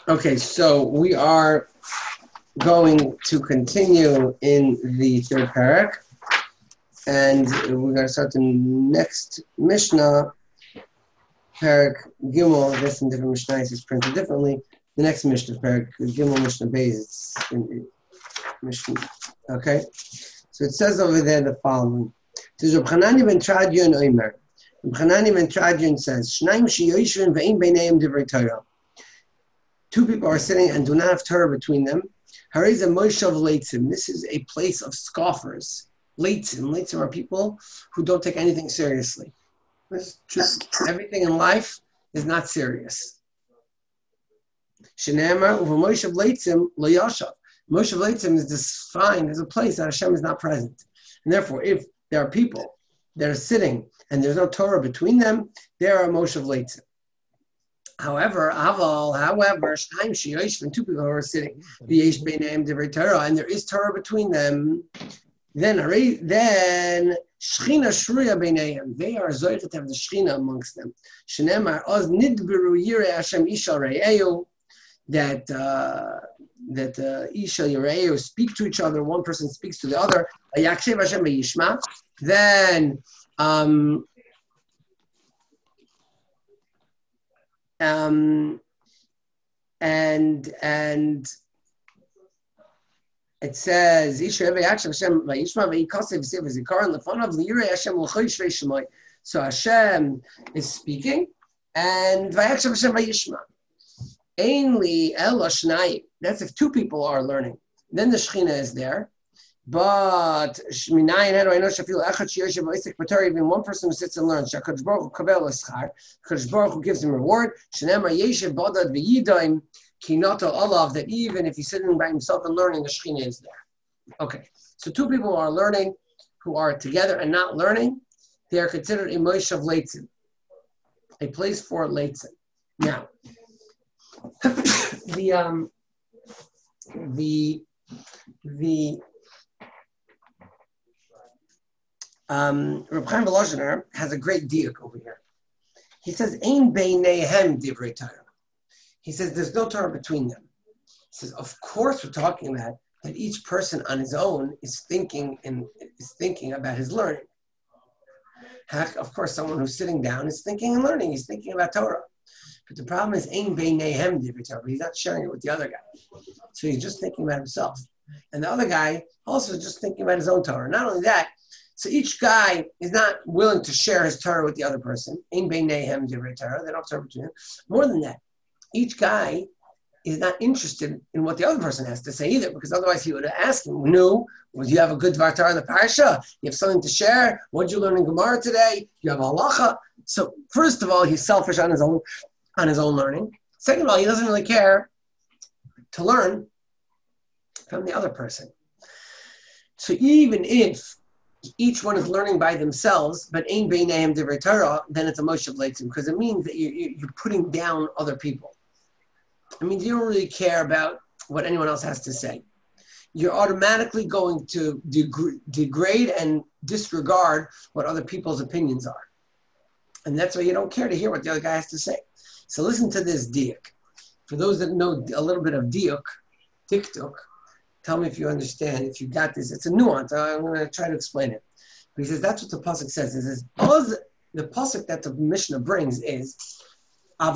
Okay, so we are going to continue in the third parak, and we're going to start the next Mishnah, parak Gimel. I guess in different Mishnahs it's printed differently. The next Mishnah, parak Gimel Mishnah Beis, it's in Mishnah. Okay, so it says over there the following. It says, Reb Chanani ben Tradion Omer. Reb Chanani ben Tradion says, Shnaim sheyoshvin ve'im beineim divrei Torah. Two people are sitting and do not have Torah between them. Hariz a Moshav Leitzim. This is a place of scoffers. Leitzim are people who don't take anything seriously. Just everything in life is not serious. Shenamar uva Moshav Leitzim lo yashav. Moshav Leitzim is defined as a place that Hashem is not present. And therefore, if there are people that are sitting and there's no Torah between them, they are a Moshav Leitzim. However, Shnaim sheyoshvin, two people who are sitting, v'yesh beineim divrei Torah, and there is Torah between them, then Shechina shruya beineim, they are zoichet to have the Shechina amongst them. Shenemar oz nidberu yirei Hashem isha re'eu, that isha yireu speak to each other. One person speaks to the other. Yakshev Hashem v'yishma. Then and it says so Hashem is speaking and that's if two people are learning, then the Shechina is there. But even one person who sits and learns, Kadosh Baruch Hu gives him reward. That even if he's sitting by himself and learning, the Shechina is there. Okay, so two people who are learning, who are together and not learning, they are considered a Moshav Leitzim, a place for Leitzim. Now, Reb Chaim Volozhiner has a great diuk over here. He says, "Ein beinehem divrei Torah." He says, "There's no Torah between them." He says, "Of course, we're talking about that each person on his own is thinking about his learning. Of course, someone who's sitting down is thinking and learning. He's thinking about Torah. But the problem is, ein beinehem divrei Torah. He's not sharing it with the other guy, so he's just thinking about himself, and the other guy also is just thinking about his own Torah. Not only that." So each guy is not willing to share his Torah with the other person. In beinehem divrei Torah, they don't have Torah between them. More than that, each guy is not interested in what the other person has to say either, because otherwise he would have asked him, "No, well, you have a good Dvar Torah in the Parsha? You have something to share? What did you learn in Gemara today? You have halacha." So first of all, he's selfish on his own learning. Second of all, he doesn't really care to learn from the other person. So even if each one is learning by themselves, but ein beinehem divrei Torah, then it's a Moshav Leitzim, because it means that you're putting down other people. It means you don't really care about what anyone else has to say. You're automatically going to degrade and disregard what other people's opinions are. And that's why you don't care to hear what the other guy has to say. So listen to this diuk. For those that know a little bit of diuk, tiktuk, tell me if you understand, if you got this. It's a nuance. I'm going to try to explain it. But he says that's what the pasuk says. It says, the pasuk that the Mishnah brings is, but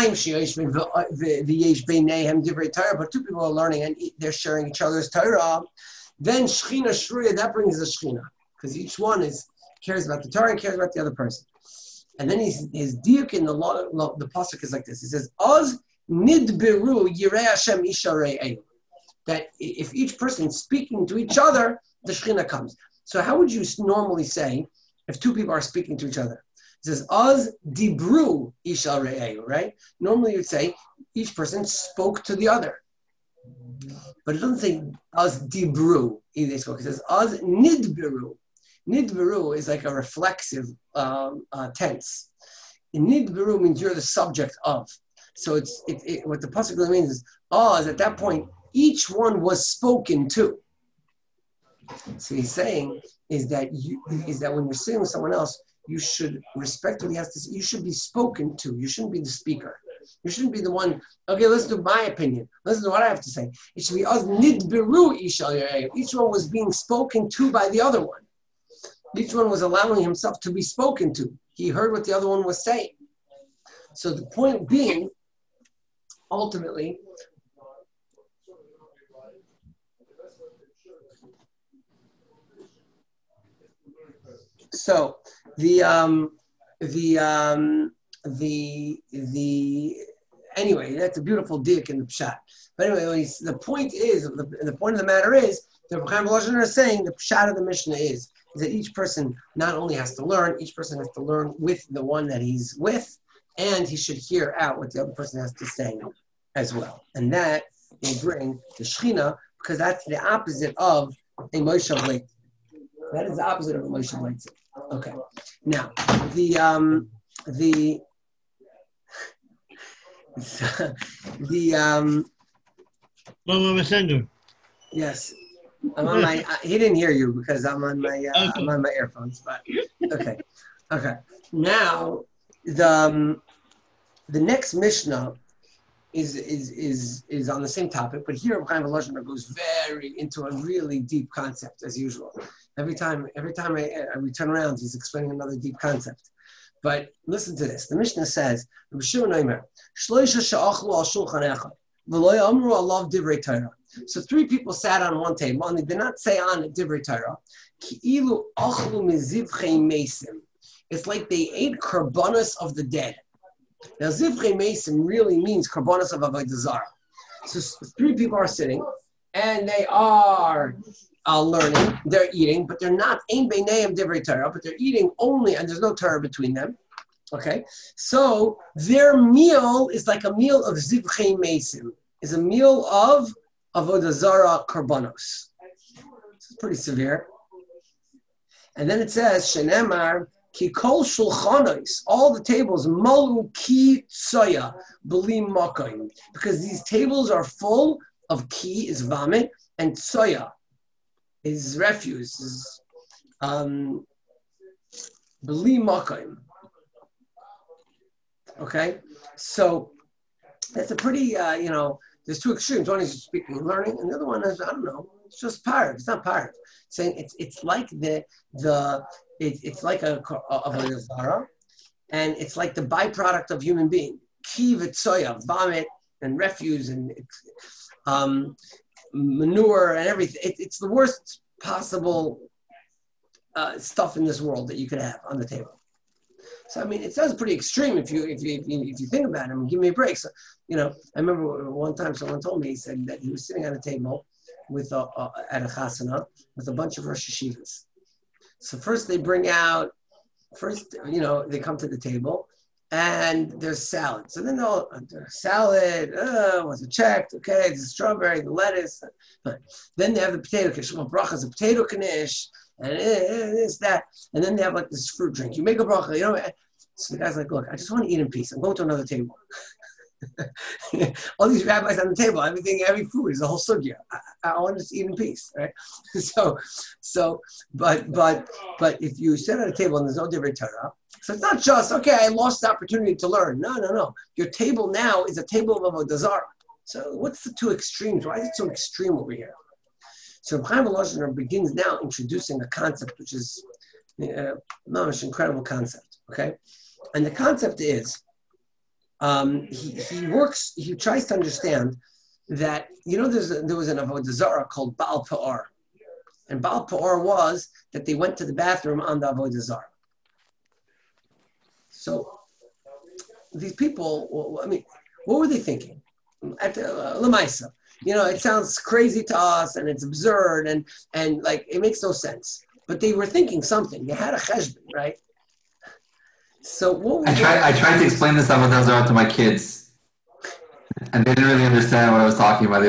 two people are learning and they're sharing each other's Torah. Then Shechina Shruya, that brings the Shechina, because each one cares about the Torah and cares about the other person. And then his diuk in the pasuk is like this. He says, Oz nidberu yirei Hashem isha re'eu. That if each person is speaking to each other, the Shechina comes. So how would you normally say if two people are speaking to each other? It says, Az dibru isha re'eu, right? Normally you'd say each person spoke to the other. But it doesn't say Az dibru, they spoke. It says, Az nidberu. Nidberu is like a reflexive tense. And nidberu means you're the subject of. So what the pasuk really means is, Az at that point, each one was spoken to. So he's saying is that when you're sitting with someone else, you should respect what he has to say. You should be spoken to. You shouldn't be the speaker. You shouldn't be the one, okay, listen to my opinion. Listen to what I have to say. It should be us nidbiru ishal. Each one was being spoken to by the other one. Each one was allowing himself to be spoken to. He heard what the other one was saying. So the point being, ultimately, so anyway, that's a beautiful dick in the pshat. But anyway, the point of the matter is, the Chaim Volozhiner is saying the pshat of the Mishnah is that each person not only has to learn, each person has to learn with the one that he's with, and he should hear out what the other person has to say as well. And that will bring the Shechina, because that's the opposite of a Moshe Leitz. That is the opposite of a Moshe Leitz. Okay. Now, yes, I'm on my. He didn't hear you because I'm on my. I'm on my earphones. But okay. Now the next Mishnah is on the same topic, but here Chaim Volozhiner goes very into a really deep concept as usual. Every time we turn around, he's explaining another deep concept. But listen to this. The Mishnah says, so 3 people sat on one table, and they did not say on Divrei Torah. It's like they ate karbanos of the dead. Now, Zivchei Mesim really means karbanos of Avodah Zarah. So 3 people are sitting, and they are learning, they're eating, but they're not Ein Beineim Divrei Torah, but they're eating only, and there's no Torah between them. Okay? So their meal is like a meal of Zivchei Mesim, is a meal of Avodah Zarah karbanos. It's pretty severe. And then it says, Shenemar, Ki kol shulchanois, all the tables, malu ki tsoya, b'li makoim, because these tables are full of ki, is vomit, and tsoya is refuse, is b'li makoim. Okay, so that's a pretty, there's 2 extremes. One is speaking and learning, and the other one is, I don't know, it's just parrot. It's not parrot. Saying it's like it's like a Avodah Zarah, and it's like the byproduct of human being. Ki v'tsoya, vomit and refuse and manure and everything. It's the worst possible stuff in this world that you could have on the table. So I mean, it sounds pretty extreme if you think about it. I mean, give me a break. So I remember one time someone told me, he said that he was sitting at a table with at a chasana with a bunch of Rosh Yeshivas. So first they bring out, they come to the table and there's salad. So then there's salad, was it checked? Okay, it's the strawberry, the lettuce. Then they have the potato knish. Well, bracha is a potato knish, and this, that. And then they have like this fruit drink. You make a bracha, So the guy's like, look, I just want to eat in peace. I'm going to another table. All these rabbis on the table, every food is a whole sugya. I want to eat in peace, right? But if you sit at a table and there's no Divrei Torah, so it's not just okay, I lost the opportunity to learn. No. Your table now is a table of Avodah Zarah. So what's the 2 extremes? Why is it so extreme over here? So Chaim Volozhiner begins now introducing a concept which is an incredible concept. Okay, and the concept is. He tries to understand that, there was an Avodah Zarah called Baal Pa'ar. And Baal Pa'ar was that they went to the bathroom on the Avodah Zarah. So these people, what were they thinking? At Lamaisa. It sounds crazy to us and it's absurd and like it makes no sense. But they were thinking something. They had a cheshbon, right? So I tried to explain this Avodah Zarah to my kids, and they didn't really understand what I was talking about.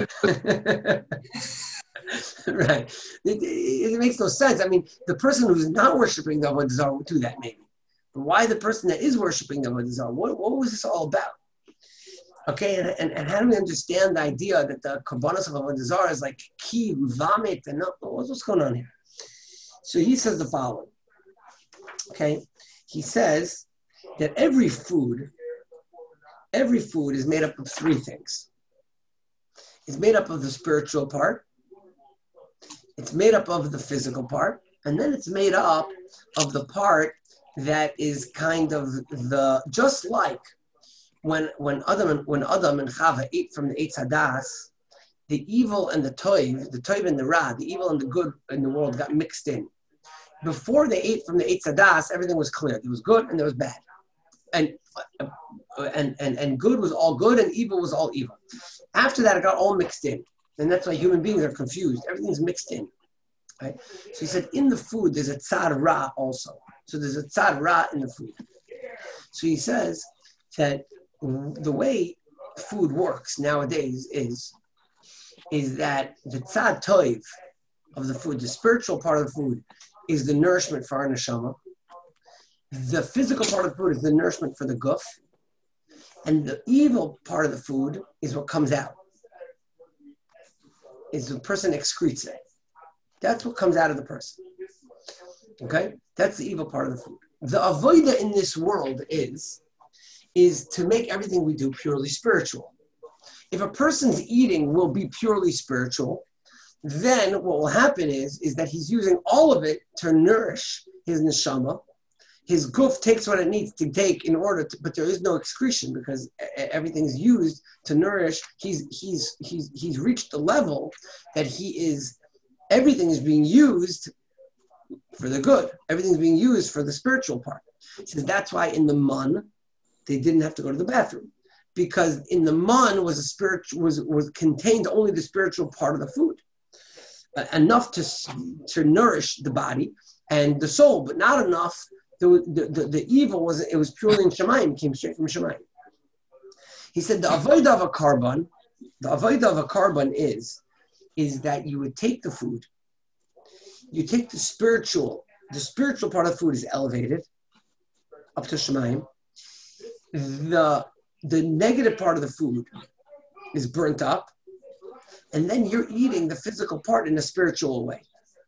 Right. It makes no sense. I mean, the person who's not worshiping the Avodah Zarah would do that maybe. But why the person that is worshiping the Avodah Zarah? What was this all about? Okay, and how do we understand the idea that the karbanos of Avodah Zarah is like ki, vomit, and what's going on here? So he says the following. Okay. He says that every food every food is made up of three things. It's made up of the spiritual part, it's made up of the physical part, and then it's made up of the part that is kind of just like when Adam and Chava ate from the Eitz Hadas, the evil and the toiv and the ra, the evil and the good in the world got mixed in. Before they ate from the Eitz Hadas, everything was clear. There was good and there was bad. And good was all good and evil was all evil. After that, it got all mixed in. And that's why human beings are confused. Everything's mixed in. Right? So he said, in the food, there's a tzad ra also. So there's a tzad ra in the food. So he says that the way food works nowadays is that the tzad toiv of the food, the spiritual part of the food, is the nourishment for our neshama. The physical part of the food is the nourishment for the guf. And the evil part of the food is what comes out. Is the person excretes it. That's what comes out of the person. Okay? That's the evil part of the food. The avodah in this world is to make everything we do purely spiritual. If a person's eating will be purely spiritual, then what will happen is that he's using all of it to nourish his neshama. His guf takes what it needs to take in order to, but there is no excretion because everything's used to nourish. He's reached the level that everything is being used for the good. Everything's being used for the spiritual part. He says that's why in the man, they didn't have to go to the bathroom. Because in the man was contained only the spiritual part of the food. Enough to nourish the body and the soul, but not enough. The evil was purely in Shemayim, came straight from Shemayim. He said the avodah of a carbon is that you would take the food, you take the spiritual part of the food is elevated up to Shemayim. The negative part of the food is burnt up, and then you're eating the physical part in a spiritual way.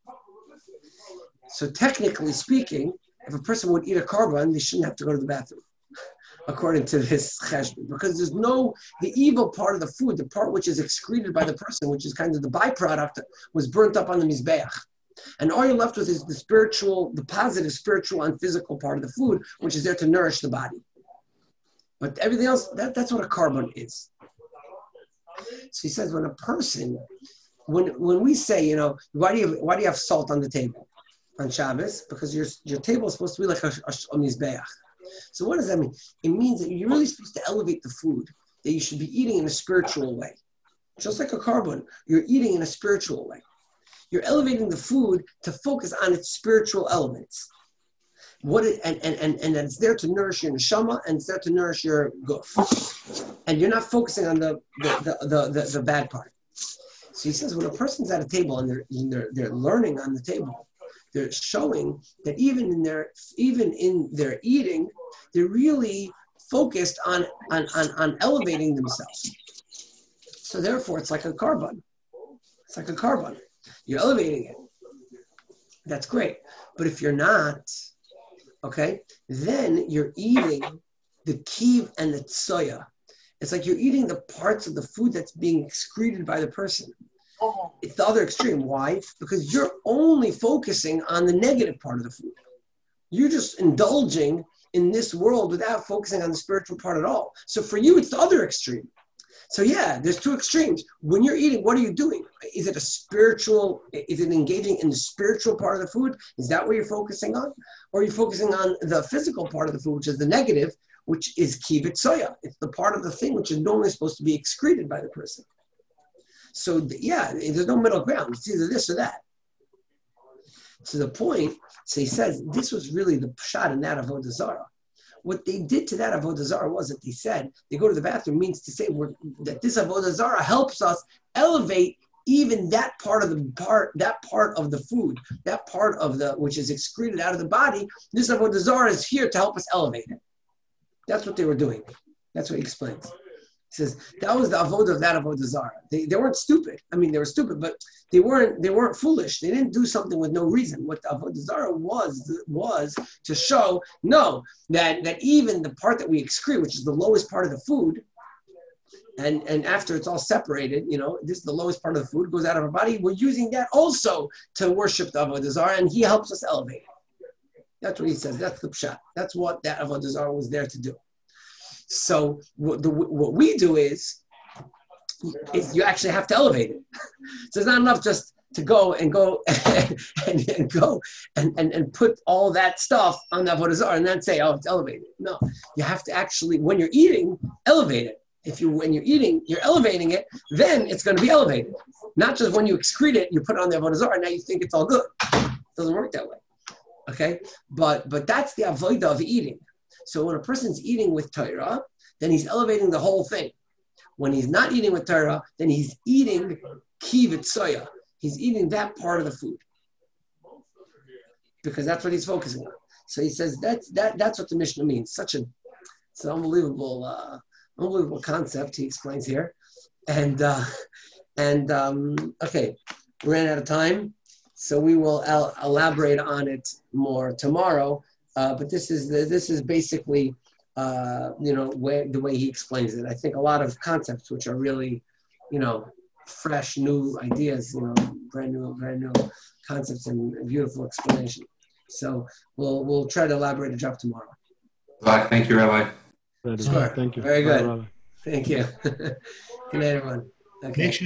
So technically speaking, if a person would eat a carbon, they shouldn't have to go to the bathroom, according to this cheshbon, because the evil part of the food, the part which is excreted by the person, which is kind of the byproduct, was burnt up on the mizbeach. And all you're left with is the positive spiritual and physical part of the food, which is there to nourish the body. But everything else, that's what a carbon is. So he says, when we say, why do you have salt on the table on Shabbos? Because your table is supposed to be like a mizbeach. So what does that mean? It means that you're really supposed to elevate the food, that you should be eating in a spiritual way. Just like a carbon, you're eating in a spiritual way. You're elevating the food to focus on its spiritual elements. And it's there to nourish your neshama and it's there to nourish your guf. And you're not focusing on the bad part. So he says when a person's at a table and they're learning on the table, they're showing that even in their eating, they're really focused on elevating themselves. So therefore, it's like a carbon. It's like a carbon. You're elevating it. That's great. But if you're not, okay, then you're eating the kiv and the tsoya. It's like you're eating the parts of the food that's being excreted by the person. It's the other extreme. Why? Because you're only focusing on the negative part of the food. You're just indulging in this world without focusing on the spiritual part at all. So for you, it's the other extreme. So yeah, there's two extremes. When you're eating, what are you doing? Is it engaging in the spiritual part of the food? Is that what you're focusing on? Or are you focusing on the physical part of the food, which is the negative, which is kibbut soya? It's the part of the thing which is normally supposed to be excreted by the person. So there's no middle ground. It's either this or that. To the point, so he says, this was really the pshat in that avodah zarah. What they did to that avodah zarah was that they said, they go to the bathroom, means to say that this avodah zarah helps us elevate even that part of the food, that part of which is excreted out of the body. This avodah zarah is here to help us elevate it. That's what they were doing. That's what he explains. He says that was the avodah of that avodah zarah. They weren't stupid. I mean, they were stupid, but they weren't foolish. They didn't do something with no reason. What the avodah zarah was to show that even the part that we excrete, which is the lowest part of the food, and after it's all separated, this is the lowest part of the food, goes out of our body. We're using that also to worship the avodah zarah, and he helps us elevate it. That's what he says. That's the pshat. That's what that avodah zarah was there to do. So what we do is you actually have to elevate it. So it's not enough just to go and go and put all that stuff on the avodah zarah and then say, oh, it's elevated. No, you have to actually, when you're eating, elevate it. When you're eating, you're elevating it, then it's going to be elevated. Not just when you excrete it, you put it on the avodah zarah, and now you think it's all good. It doesn't work that way. Okay? But that's the avodah of eating. So when a person's eating with Torah, then he's elevating the whole thing. When he's not eating with Torah, then he's eating kivit soya. He's eating that part of the food. Because that's what he's focusing on. So he says that's what the Mishnah means. It's an unbelievable concept, he explains here. And okay, we ran out of time. So we will elaborate on it more tomorrow. But this is basically, the way he explains it. I think a lot of concepts which are really, fresh, new ideas, brand new concepts and beautiful explanation. So we'll try to elaborate a job tomorrow. Thank you, Rabbi. Sure. Thank you. Very good. Bye, Thank you. Good night, everyone. Okay.